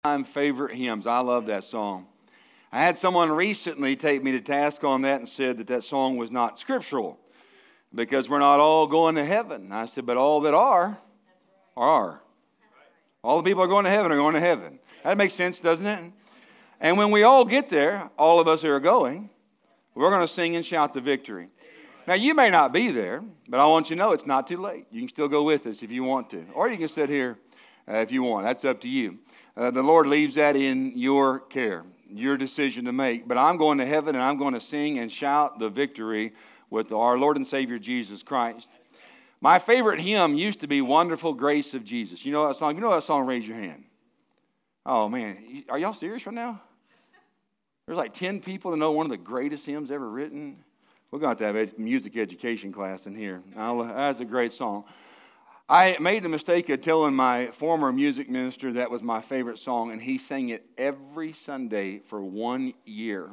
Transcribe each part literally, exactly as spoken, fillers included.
My favorite hymns. I love that song. I had someone recently take me to task on that and said that that song was not scriptural because we're not all going to heaven. I said, but all that are, are. All the people are going to heaven are going to heaven. That makes sense, doesn't it? And when we all get there, all of us who are going, we're going to sing and shout the victory. Now, you may not be there, but I want you to know it's not too late. You can still go with us if you want to. Or you can sit here uh, if you want. That's up to you. Uh, the Lord leaves that in your care, your decision to make. But I'm going to heaven and I'm going to sing and shout the victory with our Lord and Savior Jesus Christ. My favorite hymn used to be Wonderful Grace of Jesus. You know that song? You know that song? Raise your hand. Oh, man. Are y'all serious right now? There's like ten people that know one of the greatest hymns ever written. We're going to have a music education class in here. I'll, that's a great song. I made the mistake of telling my former music minister that was my favorite song, and he sang it every Sunday for one year.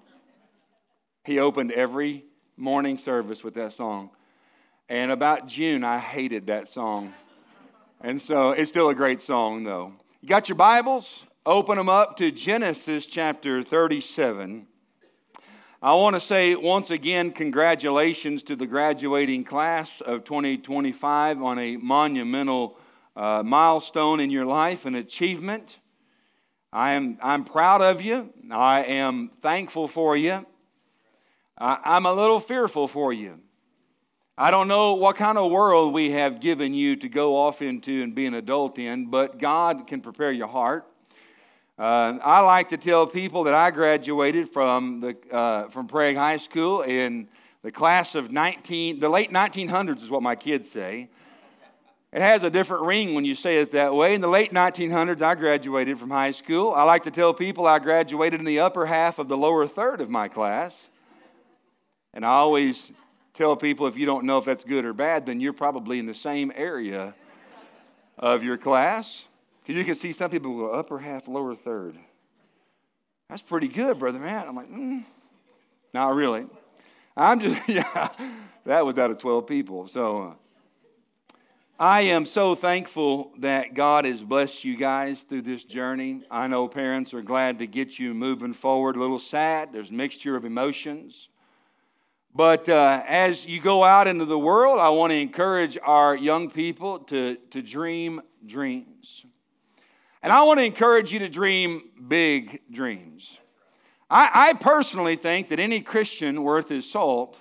He opened every morning service with that song. And about June, I hated that song. And so it's still a great song, though. You got your Bibles? Open them up to Genesis chapter thirty-seven. I want to say once again, congratulations to the graduating class of twenty twenty-five on a monumental uh, milestone in your life and achievement. I am I'm proud of you. I am thankful for you. I, I'm a little fearful for you. I don't know what kind of world we have given you to go off into and be an adult in, but God can prepare your heart. Uh, I like to tell people that I graduated from the uh, from Prague High School in the class of nineteen, the late nineteen hundreds is what my kids say. It has a different ring when you say it that way. In the late nineteen hundreds, I graduated from high school. I like to tell people I graduated in the upper half of the lower third of my class. And I always tell people if you don't know if that's good or bad, then you're probably in the same area of your class. Because you can see some people go upper half, lower third. That's pretty good, Brother Matt. I'm like, mm, not really. I'm just, yeah, that was out of twelve people. So uh, I am so thankful that God has blessed you guys through this journey. I know parents are glad to get you moving forward. A little sad. There's a mixture of emotions. But uh, as you go out into the world, I want to encourage our young people to, to dream dreams. And I want to encourage you to dream big dreams. I, I personally think that any Christian worth his salt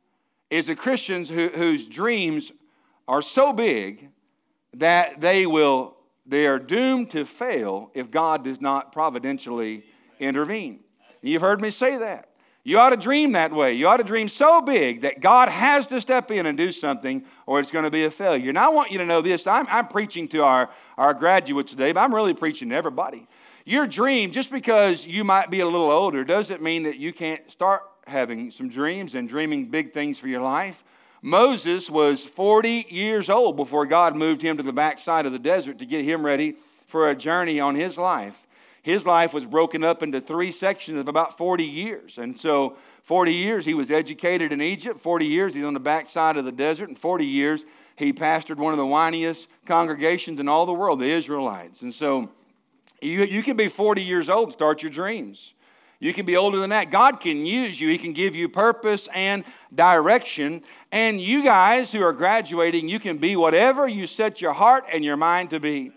is a Christian who, whose dreams are so big that they will they are doomed to fail if God does not providentially intervene. And you've heard me say that. You ought to dream that way. You ought to dream so big that God has to step in and do something or it's going to be a failure. And I want you to know this. I'm, I'm preaching to our, our graduates today, but I'm really preaching to everybody. Your dream, just because you might be a little older, doesn't mean that you can't start having some dreams and dreaming big things for your life. Moses was forty years old before God moved him to the backside of the desert to get him ready for a journey on his life. His life was broken up into three sections of about forty years. And so forty years he was educated in Egypt. forty years he's on the backside of the desert. And forty years he pastored one of the whiniest congregations in all the world, the Israelites. And so you, you can be forty years old and start your dreams. You can be older than that. God can use you. He can give you purpose and direction. And you guys who are graduating, you can be whatever you set your heart and your mind to be.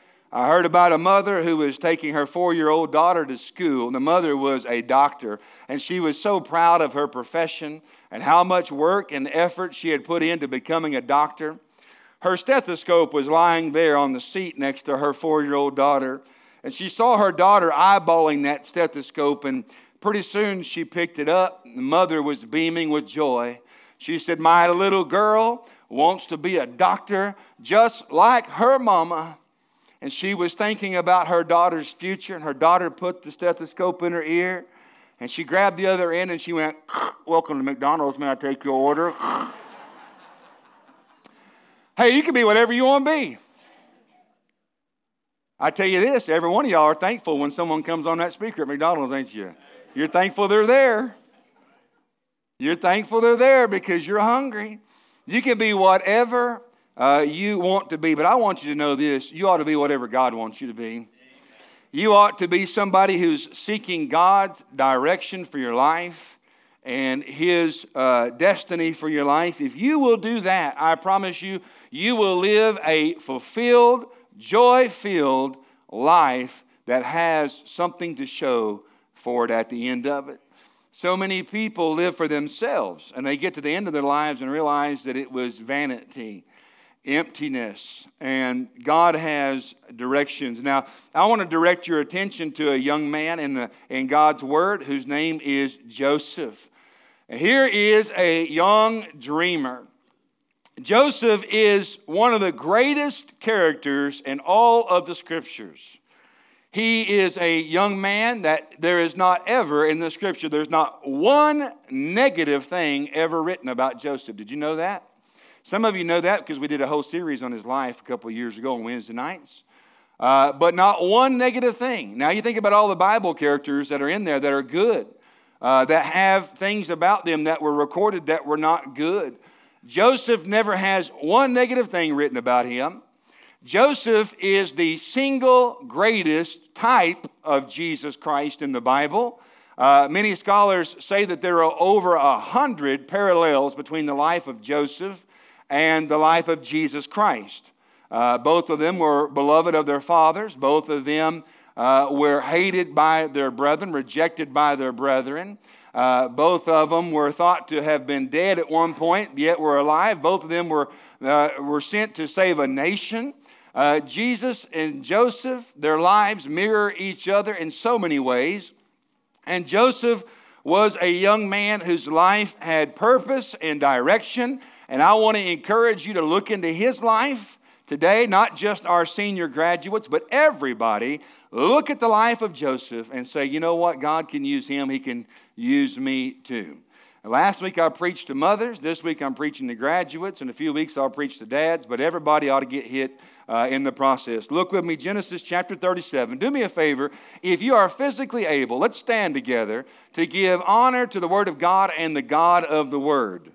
I heard about a mother who was taking her four-year-old daughter to school. And the mother was a doctor, and she was so proud of her profession and how much work and effort she had put into becoming a doctor. Her stethoscope was lying there on the seat next to her four-year-old daughter, and she saw her daughter eyeballing that stethoscope, and pretty soon she picked it up. The mother was beaming with joy. She said, "My little girl wants to be a doctor just like her mama." And she was thinking about her daughter's future, and her daughter put the stethoscope in her ear, and she grabbed the other end, and she went, "Welcome to McDonald's. May I take your order?" Hey, you can be whatever you want to be. I tell you this, every one of y'all are thankful when someone comes on that speaker at McDonald's, ain't you? You're thankful they're there. You're thankful they're there because you're hungry. You can be whatever Uh, you want to be, but I want you to know this. You ought to be whatever God wants you to be. You ought to be somebody who's seeking God's direction for your life and His uh, destiny for your life. If you will do that, I promise you, you will live a fulfilled, joy-filled life that has something to show for it at the end of it. So many people live for themselves, and they get to the end of their lives and realize that it was vanity, emptiness, and God has directions. Now, I want to direct your attention to a young man in the in God's Word whose name is Joseph. Here is a young dreamer. Joseph is one of the greatest characters in all of the Scriptures. He is a young man that there is not ever in the Scripture, there's not one negative thing ever written about Joseph. Did you know that? Some of you know that because we did a whole series on his life a couple of years ago on Wednesday nights. Uh, but not one negative thing. Now you think about all the Bible characters that are in there that are good, uh, that have things about them that were recorded that were not good. Joseph never has one negative thing written about him. Joseph is the single greatest type of Jesus Christ in the Bible. Uh, many scholars say that there are over a hundred parallels between the life of Joseph and the life of Jesus Christ. Uh, both of them were beloved of their fathers. Both of them uh, were hated by their brethren, rejected by their brethren. Uh, both of them were thought to have been dead at one point, yet were alive. Both of them were, uh, were sent to save a nation. Uh, Jesus and Joseph, their lives mirror each other in so many ways. And Joseph was a young man whose life had purpose and direction. And I want to encourage you to look into his life today, not just our senior graduates, but everybody. Look at the life of Joseph and say, you know what? God can use him. He can use me too. Last week I preached to mothers. This week I'm preaching to graduates. In a few weeks I'll preach to dads. But everybody ought to get hit uh, in the process. Look with me, Genesis chapter thirty-seven. Do me a favor. If you are physically able, let's stand together to give honor to the Word of God and the God of the Word.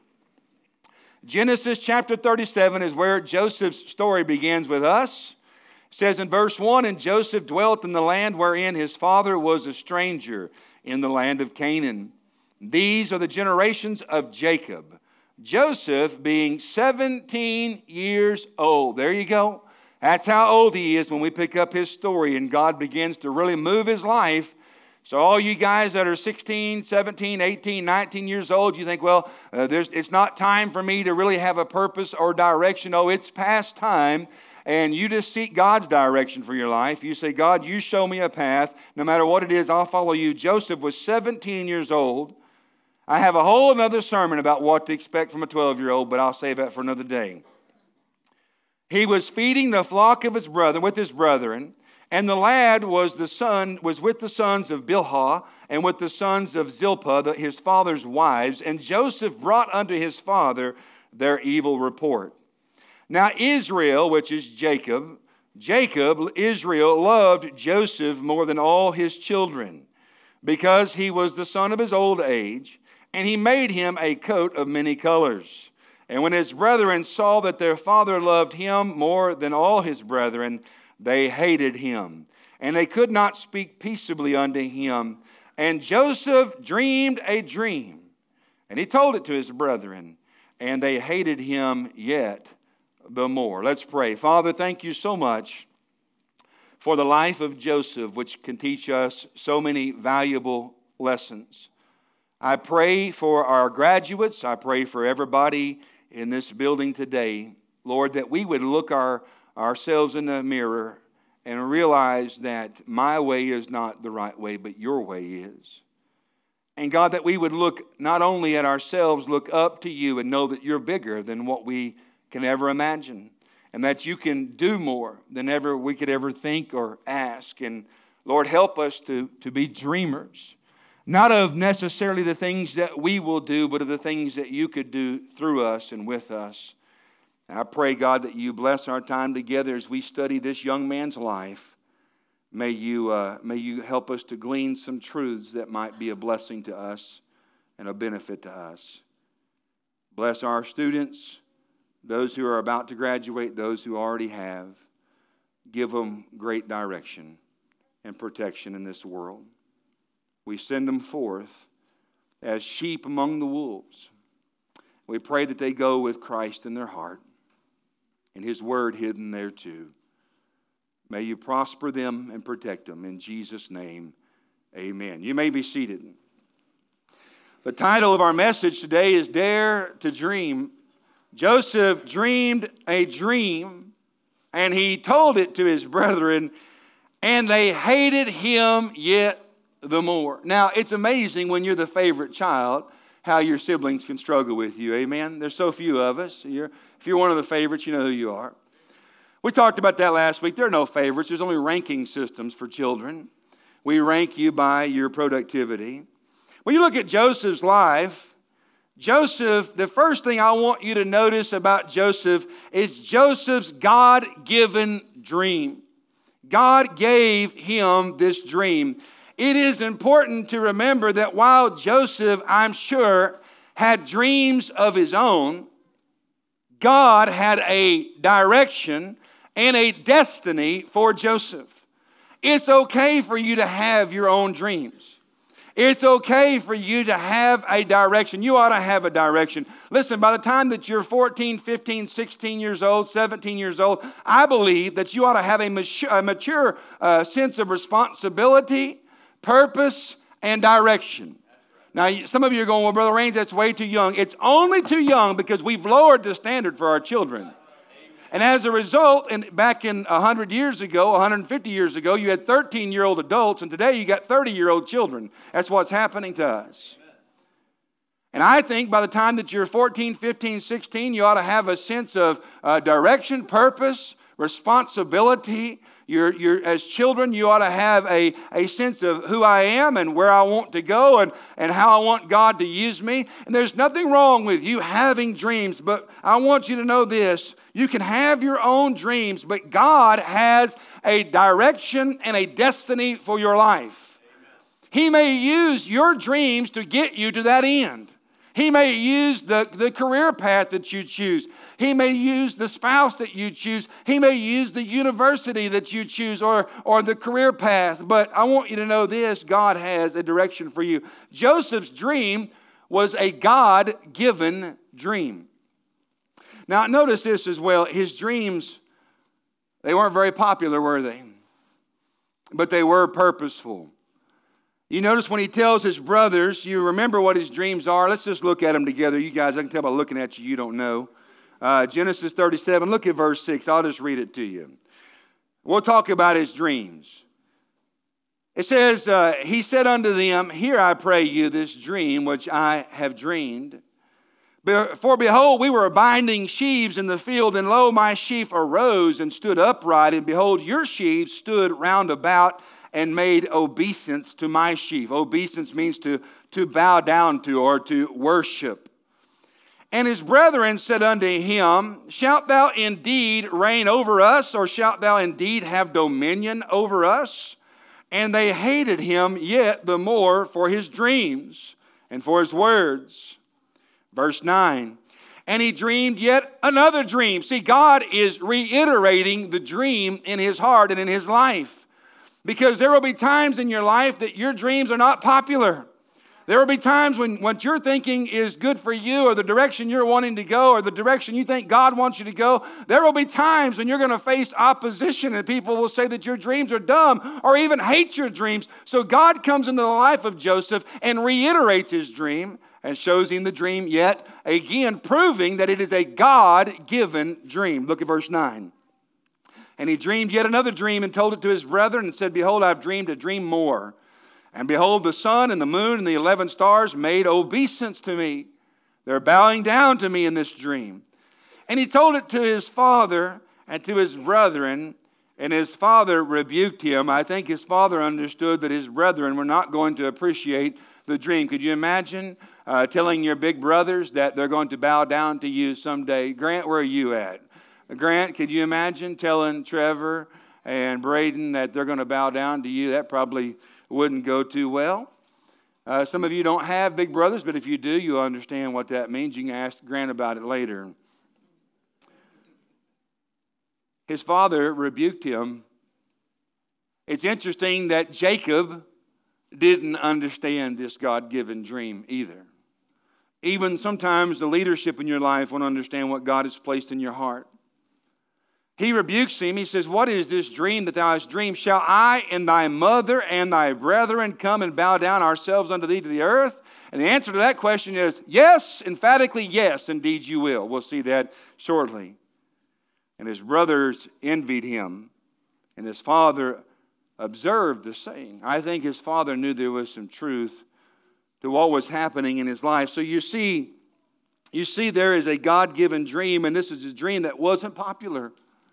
Genesis chapter thirty-seven is where Joseph's story begins with us. It says in verse one, and Joseph dwelt in the land wherein his father was a stranger, in the land of Canaan. These are the generations of Jacob, Joseph being seventeen years old. There you go. That's how old he is when we pick up his story and God begins to really move his life. So all you guys that are sixteen, seventeen, eighteen, nineteen years old, you think, well, uh, there's, it's not time for me to really have a purpose or direction. Oh, it's past time. And you just seek God's direction for your life. You say, God, you show me a path. No matter what it is, I'll follow you. Joseph was seventeen years old. I have a whole another sermon about what to expect from a twelve-year-old, but I'll save that for another day. He was feeding the flock of his brother with his brethren, and the lad was the son was with the sons of Bilhah and with the sons of Zilpah, the, his father's wives, and Joseph brought unto his father their evil report. Now Israel, which is Jacob, Jacob, Israel, loved Joseph more than all his children, because he was the son of his old age, and he made him a coat of many colors. And when his brethren saw that their father loved him more than all his brethren, they hated him, and they could not speak peaceably unto him. And Joseph dreamed a dream, and he told it to his brethren, and they hated him yet the more. Let's pray. Father, thank you so much for the life of Joseph, which can teach us so many valuable lessons. I pray for our graduates. I pray for everybody in this building today, Lord, that we would look our, ourselves in the mirror and realize that my way is not the right way, but your way is. And God, that we would look not only at ourselves, look up to you and know that you're bigger than what we can ever imagine, and that you can do more than ever we could ever think or ask. And Lord, help us to, to be dreamers, not of necessarily the things that we will do, but of the things that you could do through us and with us. And I pray, God, that you bless our time together as we study this young man's life. May you, uh, may you help us to glean some truths that might be a blessing to us and a benefit to us. Bless our students, those who are about to graduate, those who already have. Give them great direction. and protection in this world. We send them forth as sheep among the wolves. We pray that they go with Christ in their heart and His Word hidden there too. May you prosper them and protect them. In Jesus' name, amen. You may be seated. The title of our message today is Dare to Dream. Joseph dreamed a dream, and he told it to his brethren, and they hated him yet the more. Now, it's amazing when you're the favorite child how your siblings can struggle with you. Amen? There's so few of us. You're, if you're one of the favorites, you know who you are. We talked about that last week. There are no favorites. There's only ranking systems for children. We rank you by your productivity. When you look at Joseph's life, Joseph, the first thing I want you to notice about Joseph is Joseph's God-given dream. God gave him this dream. It is important to remember that while Joseph, I'm sure, had dreams of his own, God had a direction and a destiny for Joseph. It's okay for you to have your own dreams. It's okay for you to have a direction. You ought to have a direction. Listen, by the time that you're fourteen, fifteen, sixteen years old, seventeen years old, I believe that you ought to have a mature, a mature uh, sense of responsibility, purpose, and direction. Now, some of you are going, well, Brother Raines, that's way too young. It's only too young because we've lowered the standard for our children. And as a result, and back in one hundred years ago, one hundred fifty years ago, you had thirteen-year-old adults, and today you got thirty-year-old children. That's what's happening to us. And I think by the time that you're fourteen, fifteen, sixteen, you ought to have a sense of uh, direction, purpose, responsibility. You're, you're, as children, you ought to have a, a sense of who I am and where I want to go and, and how I want God to use me. And there's nothing wrong with you having dreams, but I want you to know this. You can have your own dreams, but God has a direction and a destiny for your life. Amen. He may use your dreams to get you to that end. He may use the, the career path that you choose. He may use the spouse that you choose. He may use the university that you choose or, or the career path. But I want you to know this, God has a direction for you. Joseph's dream was a God-given dream. Now, notice this as well. His dreams, they weren't very popular, were they? But they were purposeful. You notice when he tells his brothers, you remember what his dreams are. Let's just look at them together. You guys, I can tell by looking at you, you don't know. Uh, Genesis thirty-seven, look at verse six. I'll just read it to you. We'll talk about his dreams. It says, uh, he said unto them, hear I pray you this dream which I have dreamed. For behold, we were binding sheaves in the field, and lo, my sheaf arose and stood upright, and behold, your sheaves stood round about and made obeisance to my sheaf. Obeisance means to, to bow down to or to worship. And his brethren said unto him, shalt thou indeed reign over us, or shalt thou indeed have dominion over us? And they hated him yet the more for his dreams and for his words. Verse nine, and he dreamed yet another dream. See, God is reiterating the dream in his heart and in his life. Because there will be times in your life that your dreams are not popular. There will be times when what you're thinking is good for you, or the direction you're wanting to go, or the direction you think God wants you to go. There will be times when you're going to face opposition, and people will say that your dreams are dumb, or even hate your dreams. So God comes into the life of Joseph and reiterates his dream and shows him the dream yet again, proving that it is a God-given dream. Look at verse nine. And he dreamed yet another dream and told it to his brethren and said, behold, I've dreamed a dream more. And behold, the sun and the moon and the eleven stars made obeisance to me. They're bowing down to me in this dream. And he told it to his father and to his brethren, and his father rebuked him. I think his father understood that his brethren were not going to appreciate the dream. Could you imagine uh, telling your big brothers that they're going to bow down to you someday? Grant, where are you at? Grant, could you imagine telling Trevor and Braden that they're going to bow down to you? That probably wouldn't go too well. Uh, some of you don't have big brothers, but if you do, you understand what that means. You can ask Grant about it later. His father rebuked him It's interesting that Jacob didn't understand this God-given dream either. Even sometimes the leadership in your life won't understand what God has placed in your heart. He rebukes him. He says, what is this dream that thou hast dreamed? Shall I and thy mother and thy brethren come and bow down ourselves unto thee to the earth? And the answer to that question is yes, emphatically yes, indeed you will. We'll see that shortly. And his brothers envied him, and his father observed the saying. I think his father knew there was some truth to what was happening in his life. So you see, you see there is a God-given dream, and this is a dream that wasn't popular.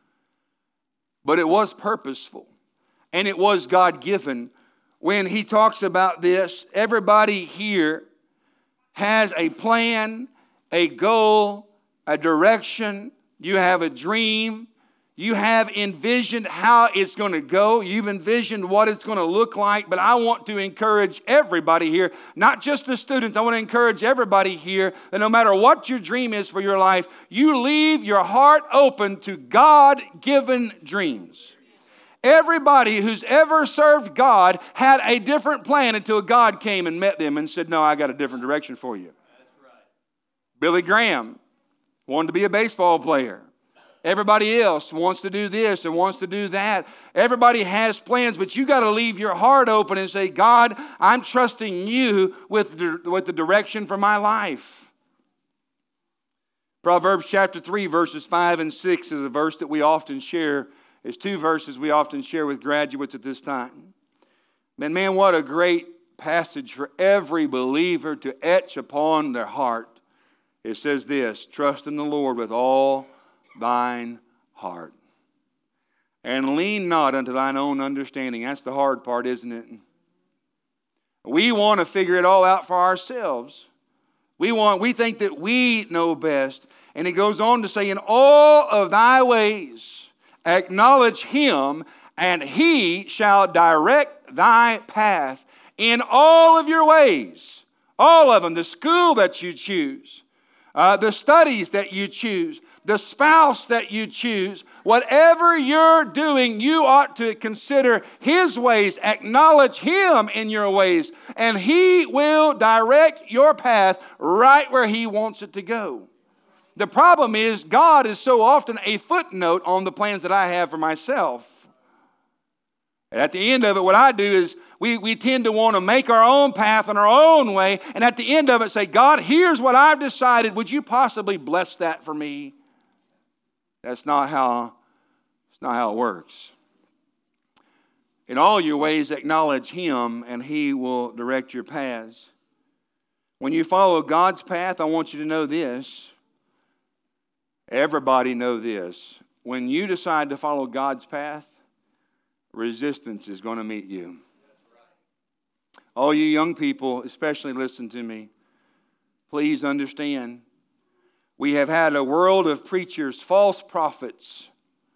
But it was purposeful, and it was God-given. When he talks about this, everybody here has a plan, a goal, a direction. You have a dream. You have envisioned how it's going to go. You've envisioned what it's going to look like. But I want to encourage everybody here, not just the students. I want to encourage everybody here that no matter what your dream is for your life, you leave your heart open to God-given dreams. Everybody who's ever served God had a different plan until God came and met them and said, no, I got a different direction for you. That's right. Billy Graham wanted to be a baseball player. Everybody else wants to do this and wants to do that. Everybody has plans, but you got to leave your heart open and say, God, I'm trusting you with the, with the direction for my life. Proverbs chapter three, verses five and six is a verse that we often share. It's two verses we often share with graduates at this time. Man, man, what a great passage for every believer to etch upon their heart. It says this, trust in the Lord with all thine heart, and lean not unto thine own understanding. That's the hard part, isn't it? We want to figure it all out for ourselves. We want, we think that we know best. And he goes on to say, in all of thy ways acknowledge him, and he shall direct thy path. In all of your ways, all of them, the school that you choose, uh, the studies that you choose, the spouse that you choose, whatever you're doing, you ought to consider his ways, acknowledge him in your ways, and he will direct your path right where he wants it to go. The problem is, God is so often a footnote on the plans that I have for myself. And at the end of it, what I do is we, we tend to want to make our own path in our own way, and at the end of it say, God, here's what I've decided. Would you possibly bless that for me? That's not how, that's not how it works. In all your ways acknowledge him, and he will direct your paths. When you follow God's path, I want you to know this. Everybody know this. When you decide to follow God's path, resistance is going to meet you. All you young people, especially listen to me. Please understand. We have had a world of preachers, false prophets,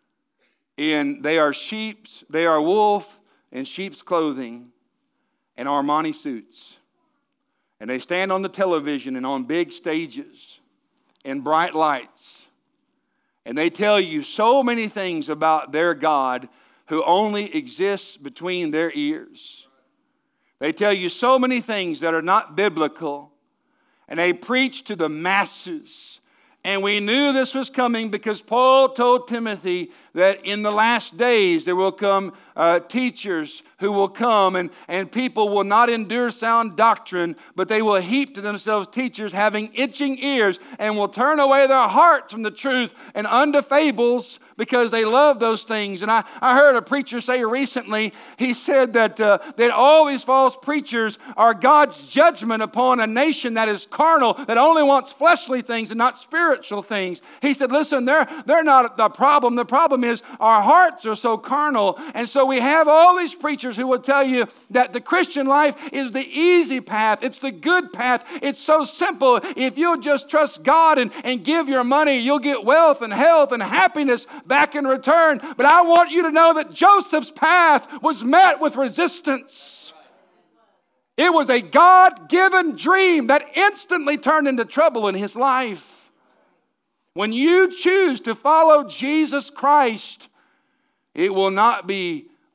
and they are sheep's, they are wolf in sheep's clothing and Armani suits. And they stand on the television and on big stages in bright lights. And they tell you so many things about their God who only exists between their ears. They tell you so many things that are not biblical. And they preach to the masses. And we knew this was coming because Paul told Timothy that in the last days there will come uh, teachers who will come and, and people will not endure sound doctrine, but they will heap to themselves teachers having itching ears and will turn away their hearts from the truth and unto fables because they love those things. And I, I heard a preacher say recently, he said that, uh, that all these false preachers are God's judgment upon a nation that is carnal, that only wants fleshly things and not spiritual things. He said, listen, they're, they're not the problem. The problem is our hearts are so carnal. And so we have all these preachers who will tell you that the Christian life is the easy path. It's the good path. It's so simple. If you'll just trust God and, and give your money, you'll get wealth and health and happiness back in return. But I want you to know that Joseph's path was met with resistance. It was a God-given dream that instantly turned into trouble in his life. When you choose to follow Jesus Christ, it will not be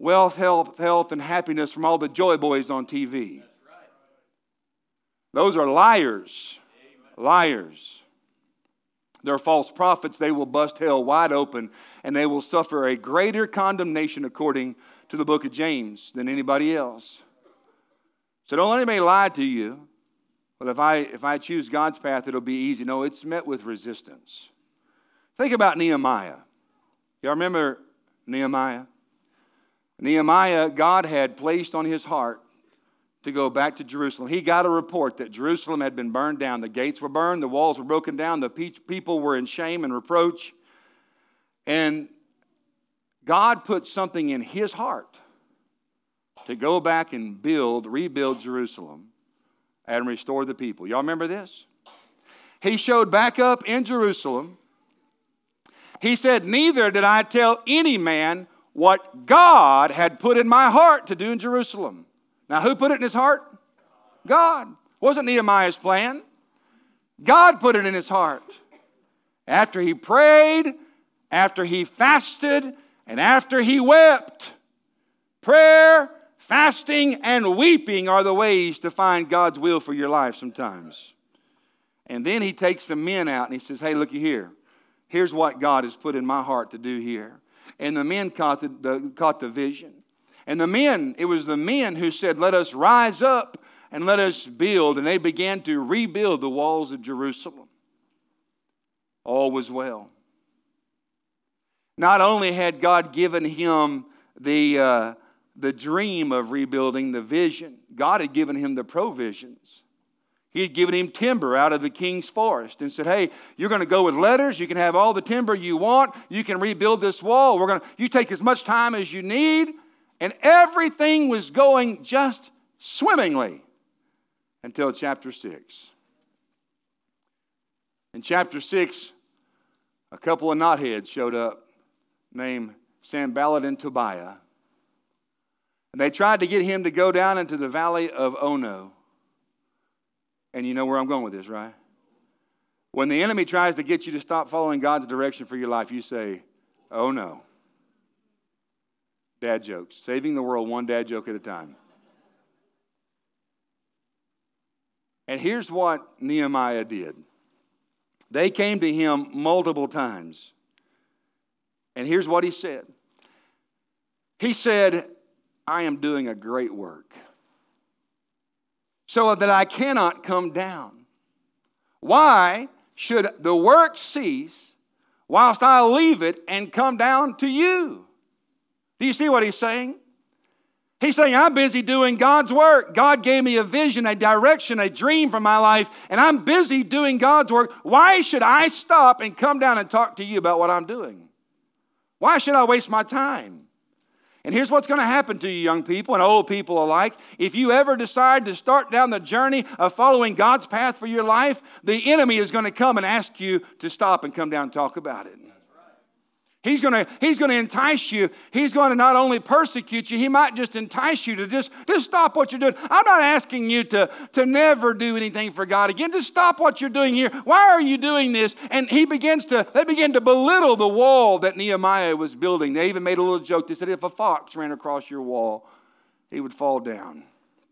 wealth, health, health, and happiness from all the joy boys on T V. Those are liars. Liars. They're false prophets. They will bust hell wide open, and they will suffer a greater condemnation according to the book of James than anybody else. So don't let anybody lie to you. But if I if I choose God's path, it'll be easy. No, it's met with resistance. Think about Nehemiah. Y'all remember Nehemiah? Nehemiah, God had placed on his heart to go back to Jerusalem. He got a report that Jerusalem had been burned down. The gates were burned, the walls were broken down, the people were in shame and reproach. And God put something in his heart to go back and build, rebuild Jerusalem and restore the people. Y'all remember this? He showed back up in Jerusalem. He said, "Neither did I tell any man what God had put in my heart to do in Jerusalem." Now, who put it in his heart? God. It wasn't Nehemiah's plan. God put it in his heart. After he prayed, after he fasted, and after he wept. Prayer, fasting, and weeping are the ways to find God's will for your life sometimes. And then he takes some men out and he says, "Hey, looky here. Here's what God has put in my heart to do here." And the men caught the, the, caught the vision. And the men, it was the men who said, "Let us rise up and let us build." And they began to rebuild the walls of Jerusalem. All was well. Not only had God given him the, uh, the dream of rebuilding, the vision, God had given him the provisions. He had given him timber out of the king's forest and said, "Hey, you're going to go with letters. You can have all the timber you want. You can rebuild this wall. We're going to, you take as much time as you need." And everything was going just swimmingly until chapter six. In chapter six, a couple of knotheads showed up named Sanballat and Tobiah. And they tried to get him to go down into the valley of Ono. And you know where I'm going with this, right? When the enemy tries to get you to stop following God's direction for your life, you say, "Oh no." Dad jokes. Saving the world one dad joke at a time. And here's what Nehemiah did. They came to him multiple times. And here's what he said. He said, "I am doing a great work, so that I cannot come down. Why should the work cease whilst I leave it and come down to you?" Do you see what he's saying? He's saying, I'm busy doing God's work. God gave me a vision, a direction, a dream for my life, and I'm busy doing God's work. Why should I stop and come down and talk to you about what I'm doing? Why should I waste my time? And here's what's going to happen to you, young people and old people alike. If you ever decide to start down the journey of following God's path for your life, the enemy is going to come and ask you to stop and come down and talk about it. He's going to, he's going to entice you. He's going to not only persecute you, he might just entice you to just, just stop what you're doing. I'm not asking you to, to never do anything for God again. Just stop what you're doing here. Why are you doing this? And he begins to, they begin to belittle the wall that Nehemiah was building. They even made a little joke. They said, if a fox ran across your wall, he would fall down.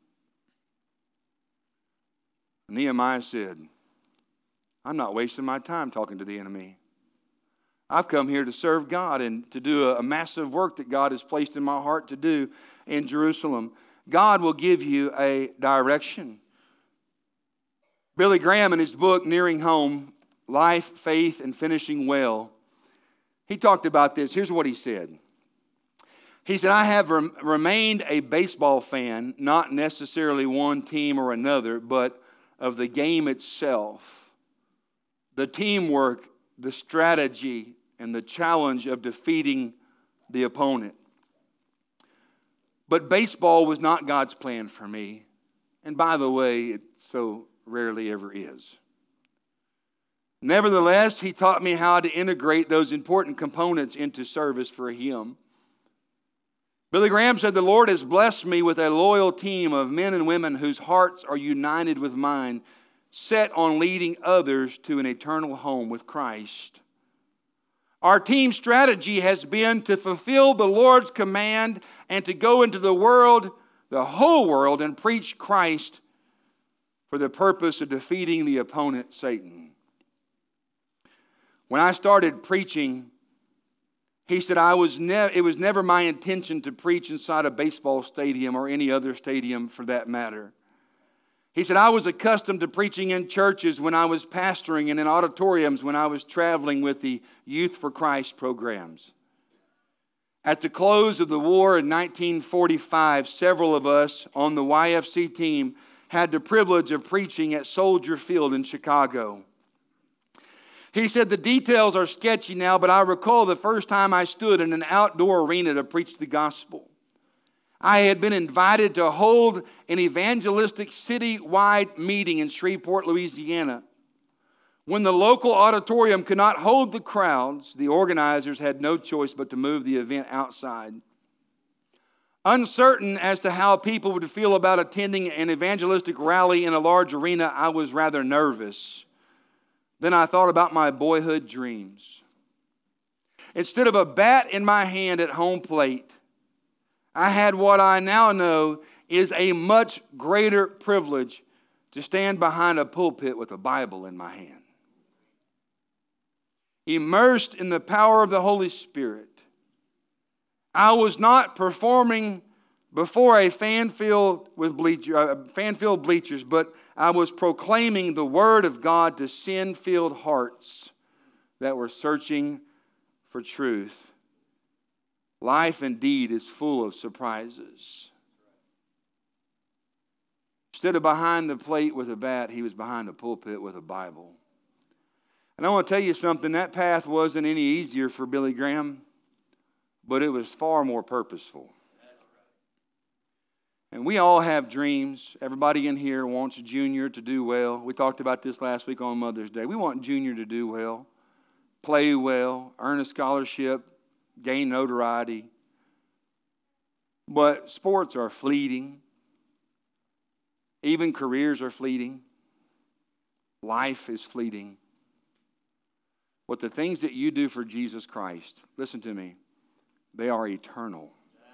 Nehemiah said, I'm not wasting my time talking to the enemy. I've come here to serve God and to do a, a massive work that God has placed in my heart to do in Jerusalem. God will give you a direction. Billy Graham, in his book, Nearing Home, Life, Faith, and Finishing Well, he talked about this. Here's what he said. He said, I have rem- remained a baseball fan, not necessarily one team or another, but of the game itself, the teamwork, the strategy, and the challenge of defeating the opponent. But baseball was not God's plan for me. And by the way, it so rarely ever is. Nevertheless, he taught me how to integrate those important components into service for Him. Billy Graham said, the Lord has blessed me with a loyal team of men and women whose hearts are united with mine, set on leading others to an eternal home with Christ. Our team strategy has been to fulfill the Lord's command and to go into the world, the whole world, and preach Christ for the purpose of defeating the opponent, Satan. When I started preaching, he said, I was ne- it was never my intention to preach inside a baseball stadium or any other stadium for that matter. He said, I was accustomed to preaching in churches when I was pastoring and in auditoriums when I was traveling with the Youth for Christ programs. At the close of the war in nineteen forty-five, several of us on the Y F C team had the privilege of preaching at Soldier Field in Chicago. He said, the details are sketchy now, but I recall the first time I stood in an outdoor arena to preach the gospel. I had been invited to hold an evangelistic city-wide meeting in Shreveport, Louisiana. When the local auditorium could not hold the crowds, the organizers had no choice but to move the event outside. Uncertain as to how people would feel about attending an evangelistic rally in a large arena, I was rather nervous. Then I thought about my boyhood dreams. Instead of a bat in my hand at home plate, I had what I now know is a much greater privilege to stand behind a pulpit with a Bible in my hand. Immersed in the power of the Holy Spirit, I was not performing before a fan-filled with bleacher, uh, fan-filled bleachers, but I was proclaiming the Word of God to sin-filled hearts that were searching for truth. Life indeed is full of surprises. Instead of behind the plate with a bat, he was behind a pulpit with a Bible. And I want to tell you something, that path wasn't any easier for Billy Graham, but it was far more purposeful. And we all have dreams. Everybody in here wants Junior to do well. We talked about this last week on Mother's Day. We want Junior to do well, play well, earn a scholarship, gain notoriety. But sports are fleeting. Even careers are fleeting. Life is fleeting. But the things that you do for Jesus Christ, listen to me, they are eternal.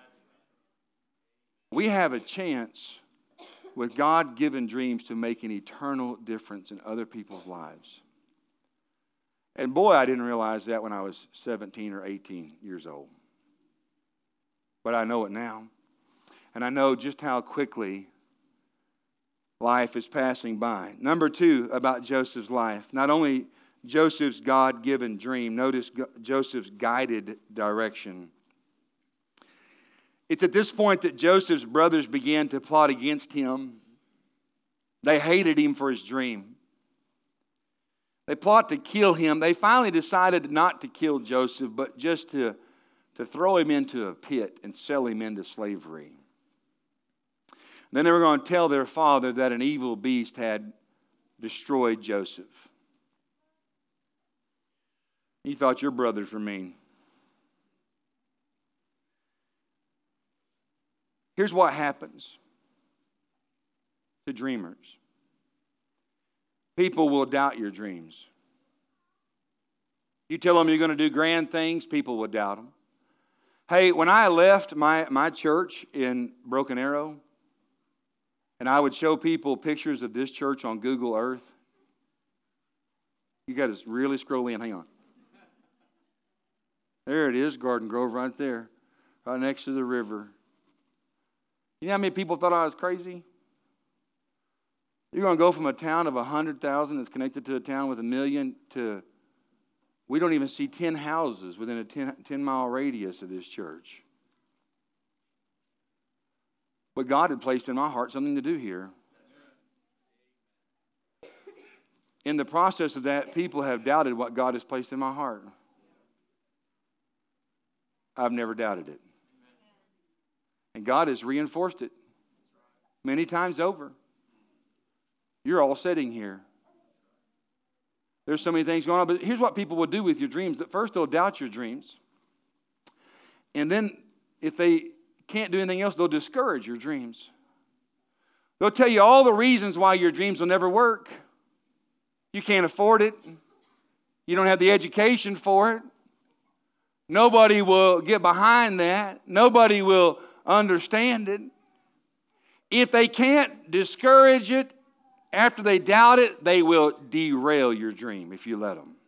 We have a chance with God-given dreams to make an eternal difference in other people's lives. And boy, I didn't realize that when I was seventeen or eighteen years old. But I know it now. And I know just how quickly life is passing by. Number two about Joseph's life. Not only Joseph's God-given dream, notice Joseph's guided direction. It's at this point that Joseph's brothers began to plot against him. They hated him for his dream. They plot to kill him. They finally decided not to kill Joseph, but just to, to throw him into a pit and sell him into slavery. Then they were going to tell their father that an evil beast had destroyed Joseph. You thought your brothers were mean. Here's what happens to dreamers. People will doubt your dreams. You tell them you're going to do grand things, people will doubt them. Hey, when I left my, my church in Broken Arrow, and I would show people pictures of this church on Google Earth, you got to really scroll in. Hang on. There it is, Garden Grove right there, right next to the river. You know how many people thought I was crazy? You're going to go from a town of one hundred thousand that's connected to a town with a million to, we don't even see ten houses within a ten mile radius of this church. But God had placed in my heart something to do here. In the process of that, people have doubted what God has placed in my heart. I've never doubted it. And God has reinforced it many times over. You're all sitting here. There's so many things going on. But here's what people will do with your dreams. First, they'll doubt your dreams. And then if they can't do anything else, they'll discourage your dreams. They'll tell you all the reasons why your dreams will never work. You can't afford it. You don't have the education for it. Nobody will get behind that. Nobody will understand it. If they can't discourage it after they doubt it, they will derail your dream if you let them.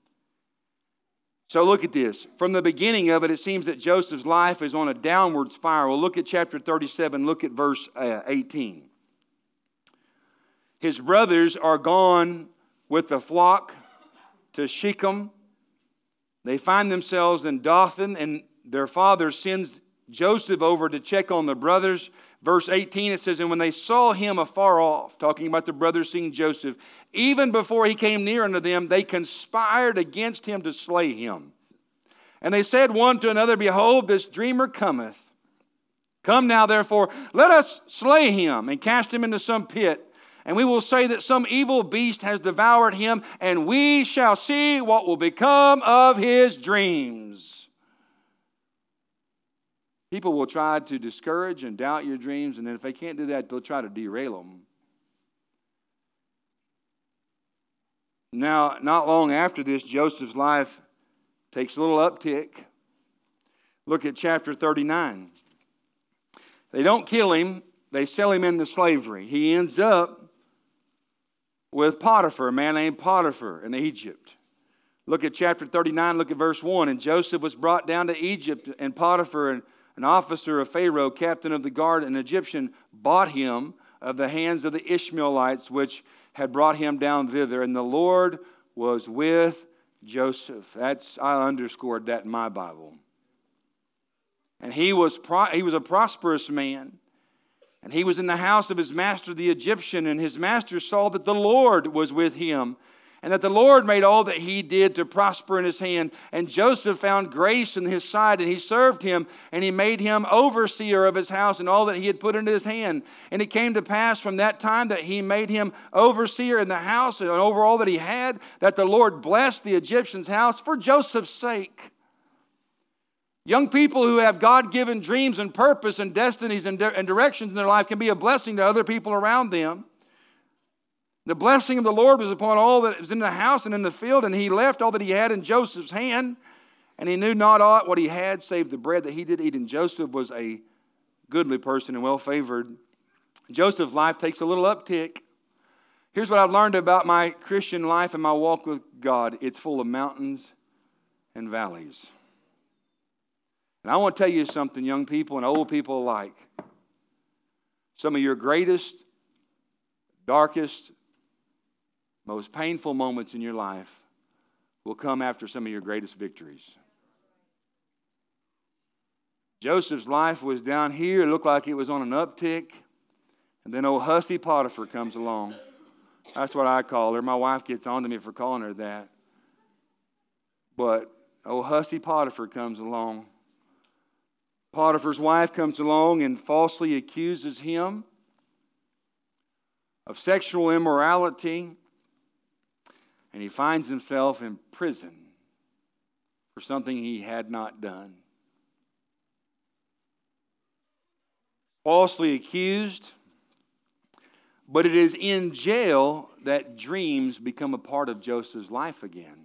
So look at this. From the beginning of it, it seems that Joseph's life is on a downward spiral. Look at chapter thirty-seven. Look at verse uh, eighteen. His brothers are gone with the flock to Shechem. They find themselves in Dothan, and their father sends Joseph over to check on the brothers. Verse eighteen, it says, and when they saw him afar off, talking about the brothers seeing Joseph, even before he came near unto them, they conspired against him to slay him. And they said one to another, behold, this dreamer cometh. Come now, therefore, let us slay him and cast him into some pit. And we will say that some evil beast has devoured him, and we shall see what will become of his dreams. People will try to discourage and doubt your dreams, and then if they can't do that, they'll try to derail them. Now, not long after this, Joseph's life takes a little uptick. Look at chapter thirty-nine. They don't kill him. They sell him into slavery. He ends up with Potiphar, a man named Potiphar in Egypt. Look at chapter thirty-nine, look at verse one. And Joseph was brought down to Egypt, and Potiphar, an officer of Pharaoh, captain of the guard, an Egyptian, bought him of the hands of the Ishmaelites, which had brought him down thither. And the Lord was with Joseph. That's, I underscored that in my Bible. And he was, pro, he was a prosperous man. And he was in the house of his master, the Egyptian, and his master saw that the Lord was with him, and that the Lord made all that he did to prosper in his hand. And Joseph found grace in his sight, and he served him, and he made him overseer of his house and all that he had put into his hand. And it came to pass from that time that he made him overseer in the house and over all that he had, that the Lord blessed the Egyptian's house for Joseph's sake. Young people who have God-given dreams and purpose and destinies and, di- and directions in their life can be a blessing to other people around them. The blessing of the Lord was upon all that was in the house and in the field, and he left all that he had in Joseph's hand, and he knew not aught what he had save the bread that he did eat. And Joseph was a goodly person and well-favored. Joseph's life takes a little uptick. Here's what I've learned about my Christian life and my walk with God. It's full of mountains and valleys. And I want to tell you something, young people and old people alike. Some of your greatest, darkest, most painful moments in your life will come after some of your greatest victories. Joseph's life was down here. It looked like it was on an uptick. And then old hussy Potiphar comes along. That's what I call her. My wife gets on to me for calling her that. But old hussy Potiphar comes along. Potiphar's wife comes along and falsely accuses him of sexual immorality, and he finds himself in prison for something he had not done. Falsely accused, but it is in jail that dreams become a part of Joseph's life again.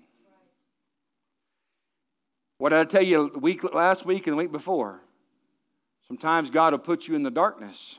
What did I tell you week, last week and the week before? Sometimes God will put you in the darkness.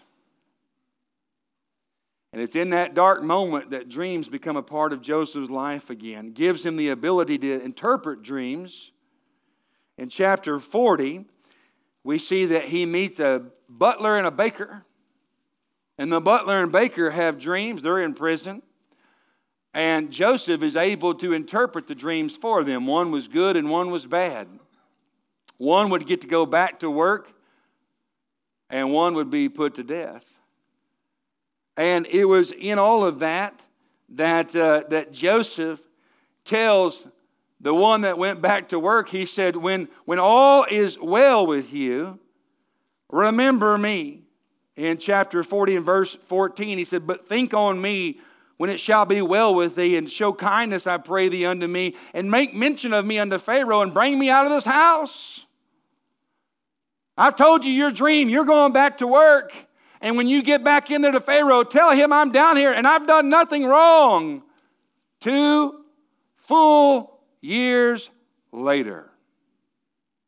And it's in that dark moment that dreams become a part of Joseph's life again. Gives him the ability to interpret dreams. In chapter forty, we see that he meets a butler and a baker. And the butler and baker have dreams. They're in prison. And Joseph is able to interpret the dreams for them. One was good and one was bad. One would get to go back to work, and one would be put to death. And it was in all of that that, uh, that Joseph tells the one that went back to work, he said, when, when all is well with you, remember me. In chapter forty and verse fourteen, he said, but think on me when it shall be well with thee, and show kindness, I pray thee, unto me, and make mention of me unto Pharaoh, and bring me out of this house. I've told you your dream. You're going back to work. And when you get back in there to Pharaoh, tell him I'm down here and I've done nothing wrong. Two full years later,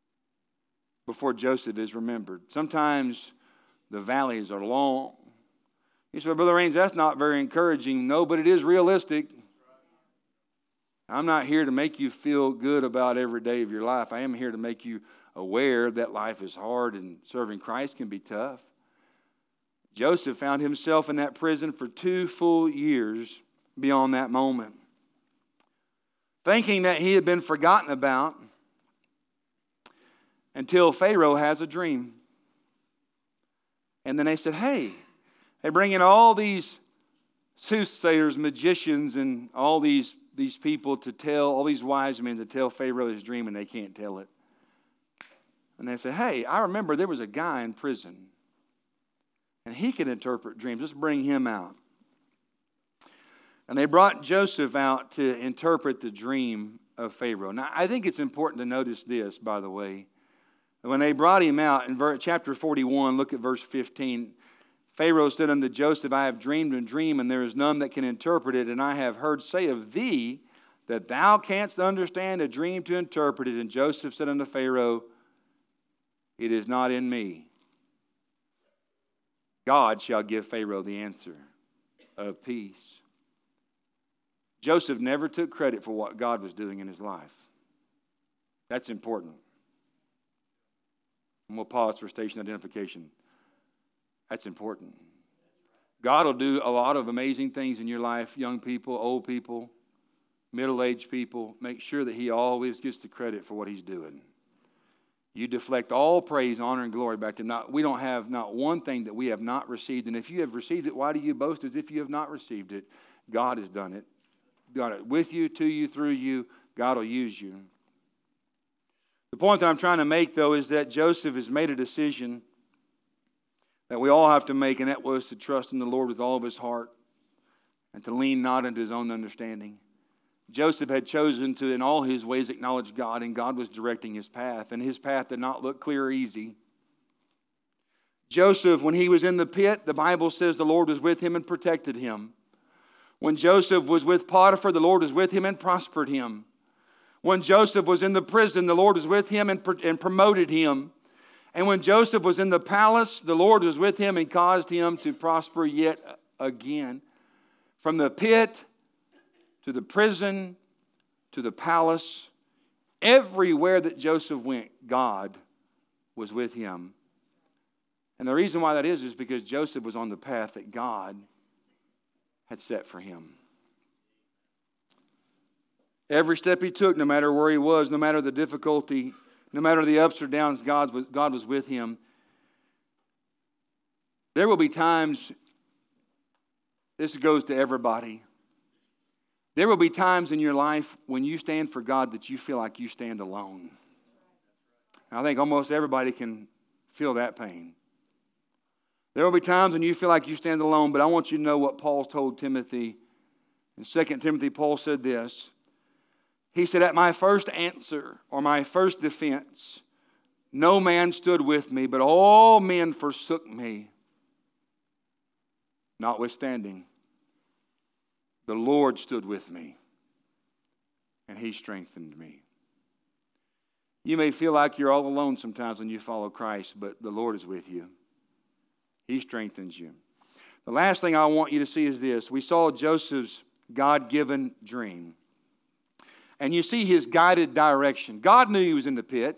before Joseph is remembered. Sometimes the valleys are long. You say, Brother Raines, that's not very encouraging. No, but it is realistic. I'm not here to make you feel good about every day of your life. I am here to make you aware that life is hard and serving Christ can be tough. Joseph found himself in that prison for two full years beyond that moment, thinking that he had been forgotten about until Pharaoh has a dream. And then they said, hey, they bring in all these soothsayers, magicians, and all these, these people to tell, all these wise men to tell Pharaoh his dream, and they can't tell it. And they say, hey, I remember there was a guy in prison, and he could interpret dreams. Let's bring him out. And they brought Joseph out to interpret the dream of Pharaoh. Now, I think it's important to notice this, by the way. When they brought him out, in chapter forty-one, look at verse fifteen. Pharaoh said unto Joseph, I have dreamed a dream, and there is none that can interpret it. And I have heard say of thee that thou canst understand a dream to interpret it. And Joseph said unto Pharaoh, it is not in me. God shall give Pharaoh the answer of peace. Joseph never took credit for what God was doing in his life. That's important. And we'll pause for station identification. That's important. God will do a lot of amazing things in your life, young people, old people, middle-aged people. Make sure that He always gets the credit for what He's doing. You deflect all praise, honor, and glory back to Him. Not, we don't have not one thing that we have not received. And if you have received it, why do you boast as if you have not received it? God has done it. Got it with you, to you, through you. God will use you. The point that I'm trying to make, though, is that Joseph has made a decision that we all have to make, and that was to trust in the Lord with all of his heart and to lean not into his own understanding. Joseph had chosen to, in all his ways, acknowledge God, and God was directing his path, and his path did not look clear or easy. Joseph, when he was in the pit, the Bible says the Lord was with him and protected him. When Joseph was with Potiphar, the Lord was with him and prospered him. When Joseph was in the prison, the Lord was with him and, and promoted him. And when Joseph was in the palace, the Lord was with him and caused him to prosper yet again. From the pit to the prison to the palace, everywhere that Joseph went, God was with him. And the reason why that is is because Joseph was on the path that God had set for him. Every step he took, no matter where he was, no matter the difficulty, no matter the ups or downs, God was, God was with him. There will be times, this goes to everybody, there will be times in your life when you stand for God that you feel like you stand alone. And I think almost everybody can feel that pain. There will be times when you feel like you stand alone, but I want you to know what Paul told Timothy. In Second Timothy, Paul said this. He said, at my first answer, or my first defense, no man stood with me, but all men forsook me. Notwithstanding, the Lord stood with me, and He strengthened me. You may feel like you're all alone sometimes when you follow Christ, but the Lord is with you. He strengthens you. The last thing I want you to see is this. We saw Joseph's God-given dream. And you see his guided direction. God knew he was in the pit.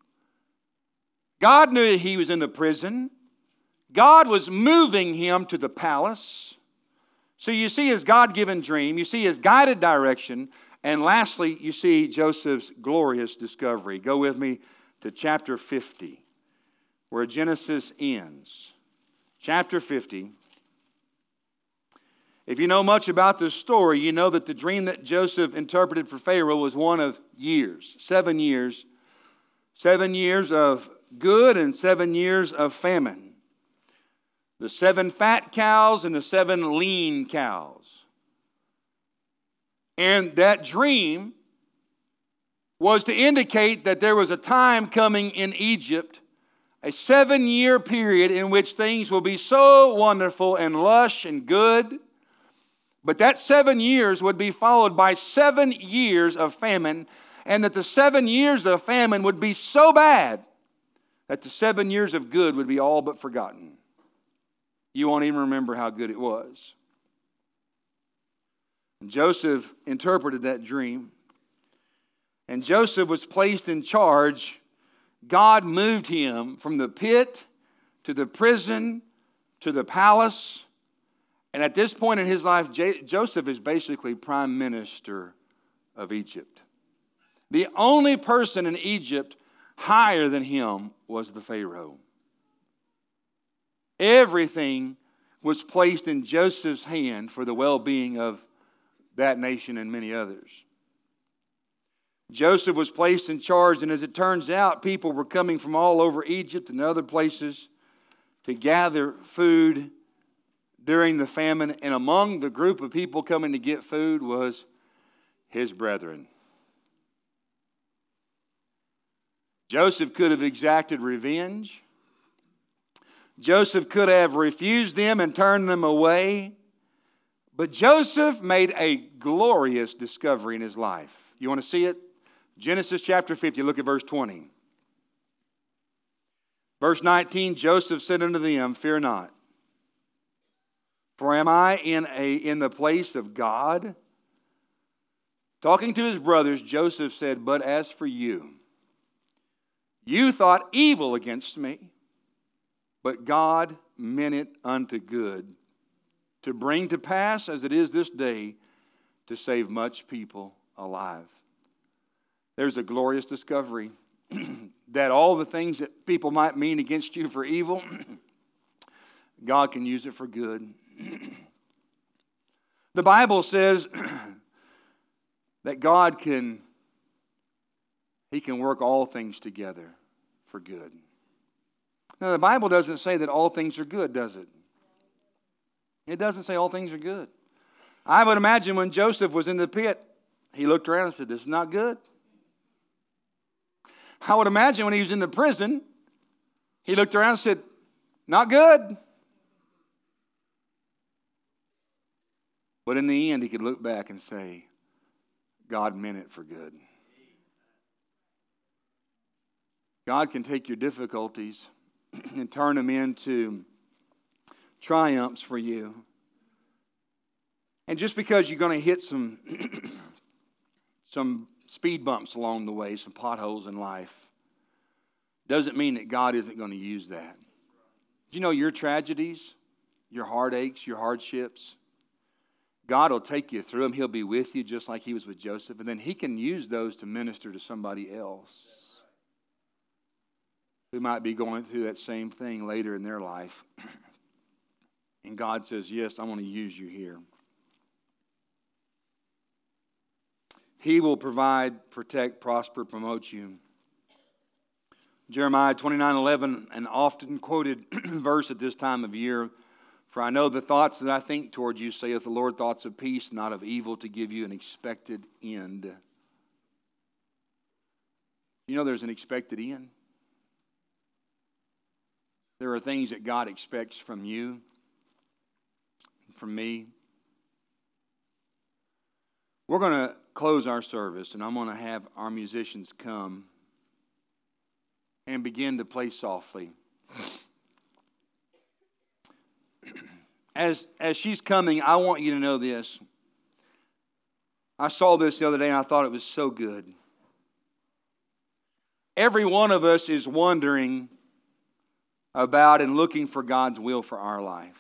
God knew he was in the prison. God was moving him to the palace. So you see his God-given dream. You see his guided direction. And lastly, you see Joseph's glorious discovery. Go with me to chapter fifty, where Genesis ends. Chapter fifty. If you know much about this story, you know that the dream that Joseph interpreted for Pharaoh was one of years. Seven years. Seven years of good and seven years of famine. The seven fat cows and the seven lean cows. And that dream was to indicate that there was a time coming in Egypt, a seven-year period in which things will be so wonderful and lush and good. But that seven years would be followed by seven years of famine, and that the seven years of famine would be so bad that the seven years of good would be all but forgotten. You won't even remember how good it was. And Joseph interpreted that dream. And Joseph was placed in charge. God moved him from the pit to the prison to the palace. And at this point in his life, J- Joseph is basically prime minister of Egypt. The only person in Egypt higher than him was the Pharaoh. Everything was placed in Joseph's hand for the well-being of that nation and many others. Joseph was placed in charge, and as it turns out, people were coming from all over Egypt and other places to gather food during the famine. And among the group of people coming to get food was his brethren. Joseph could have exacted revenge. Joseph could have refused them and turned them away. But Joseph made a glorious discovery in his life. You want to see it? Genesis chapter fifty, look at verse twenty. Verse nineteen, Joseph said unto them, Fear not, for am I in, a, in the place of God? Talking to his brothers, Joseph said, But as for you, you thought evil against me, but God meant it unto good, to bring to pass, as it is this day, to save much people alive. There's a glorious discovery that all the things that people might mean against you for evil, God can use it for good. The Bible says that God can, He can work all things together for good. Now, the Bible doesn't say that all things are good, does it? It doesn't say all things are good. I would imagine when Joseph was in the pit, he looked around and said, This is not good. I would imagine when he was in the prison, he looked around and said, Not good. But in the end, he could look back and say, God meant it for good. God can take your difficulties and turn them into triumphs for you. And just because you're going to hit some, some speed bumps along the way, some potholes in life, doesn't mean that God isn't going to use that. Do you know your tragedies, your heartaches, your hardships, God will take you through them. He'll be with you just like He was with Joseph. And then He can use those to minister to somebody else who might be going through that same thing later in their life. And God says, yes, I want to use you here. He will provide, protect, prosper, promote you. Jeremiah twenty-nine eleven, an often quoted verse at this time of year. For I know the thoughts that I think toward you, saith the Lord, thoughts of peace, not of evil, to give you an expected end. You know there's an expected end. There are things that God expects from you, from me. We're going to close our service, and I'm going to have our musicians come and begin to play softly. As, as she's coming, I want you to know this. I saw this the other day and I thought it was so good. Every one of us is wondering about and looking for God's will for our life.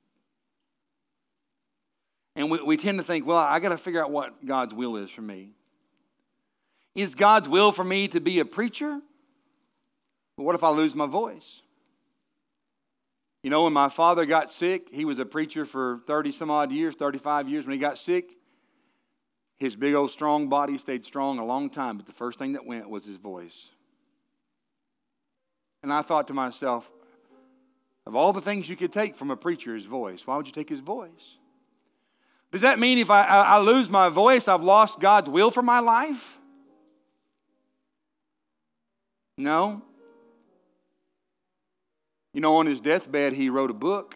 And we, we tend to think, well, I got to figure out what God's will is for me. Is God's will for me to be a preacher? But what if I lose my voice? You know, when my father got sick, he was a preacher for thirty some odd years, thirty-five years. When he got sick, his big old strong body stayed strong a long time, but the first thing that went was his voice. And I thought to myself, of all the things you could take from a preacher, his voice, why would you take his voice? Does that mean if I, I, I lose my voice, I've lost God's will for my life? No. You know, on his deathbed, he wrote a book.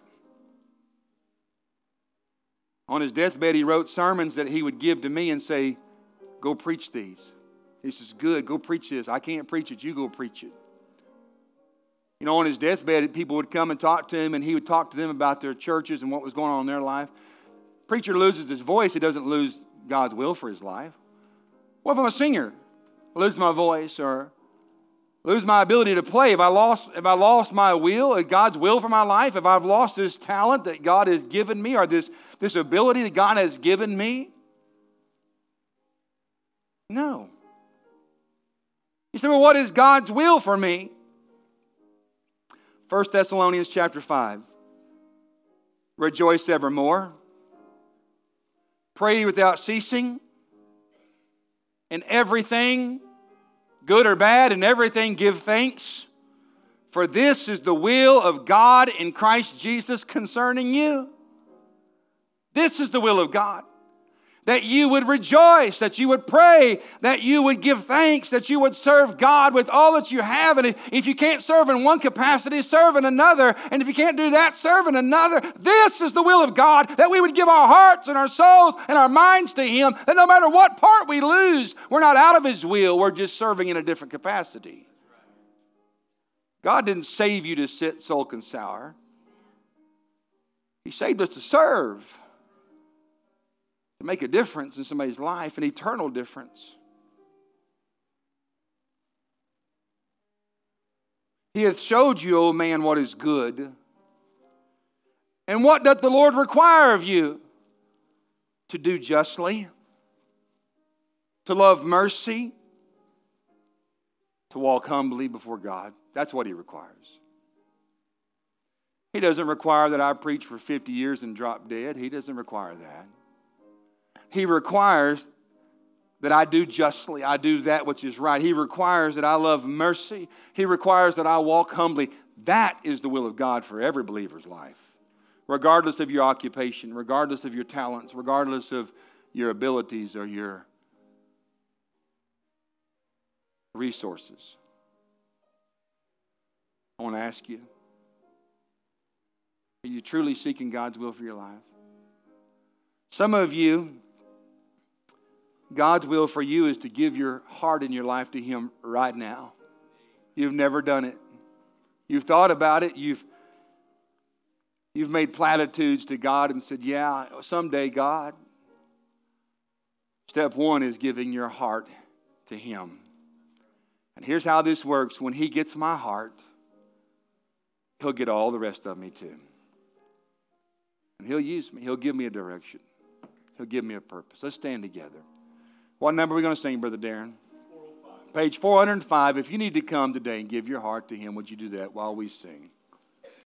On his deathbed, he wrote sermons that he would give to me and say, go preach these. This is good. Go preach this. I can't preach it. You go preach it. You know, on his deathbed, people would come and talk to him, and he would talk to them about their churches and what was going on in their life. Preacher loses his voice, he doesn't lose God's will for his life. What if I'm a singer? I lose my voice or lose my ability to play? Have I lost, have I lost my will, God's will for my life? Have I lost this talent that God has given me, or this, this ability that God has given me? No. You say, well, what is God's will for me? First Thessalonians chapter five. Rejoice evermore. Pray without ceasing. In everything, good or bad, in everything give thanks. For this is the will of God in Christ Jesus concerning you. This is the will of God. That you would rejoice, that you would pray, that you would give thanks, that you would serve God with all that you have. And if you can't serve in one capacity, serve in another. And if you can't do that, serve in another. This is the will of God, that we would give our hearts and our souls and our minds to Him, that no matter what part we lose, we're not out of His will, we're just serving in a different capacity. God didn't save you to sit sulk and sour. He saved us to serve. To make a difference in somebody's life, an eternal difference. He hath showed you, O man, what is good. And what doth the Lord require of you? To do justly, to love mercy, to walk humbly before God. That's what He requires. He doesn't require that I preach for fifty years and drop dead. He doesn't require that. He requires that I do justly. I do that which is right. He requires that I love mercy. He requires that I walk humbly. That is the will of God for every believer's life. Regardless of your occupation, regardless of your talents, regardless of your abilities or your resources. I want to ask you, are you truly seeking God's will for your life? Some of you, God's will for you is to give your heart and your life to Him right now. You've never done it. You've thought about it. You've, you've made platitudes to God and said, yeah, someday, God. Step one is giving your heart to Him. And here's how this works. When He gets my heart, He'll get all the rest of me too. And He'll use me. He'll give me a direction. He'll give me a purpose. Let's stand together. What number are we going to sing, Brother Darren? four oh five. Page four oh five. If you need to come today and give your heart to Him, would you do that while we sing?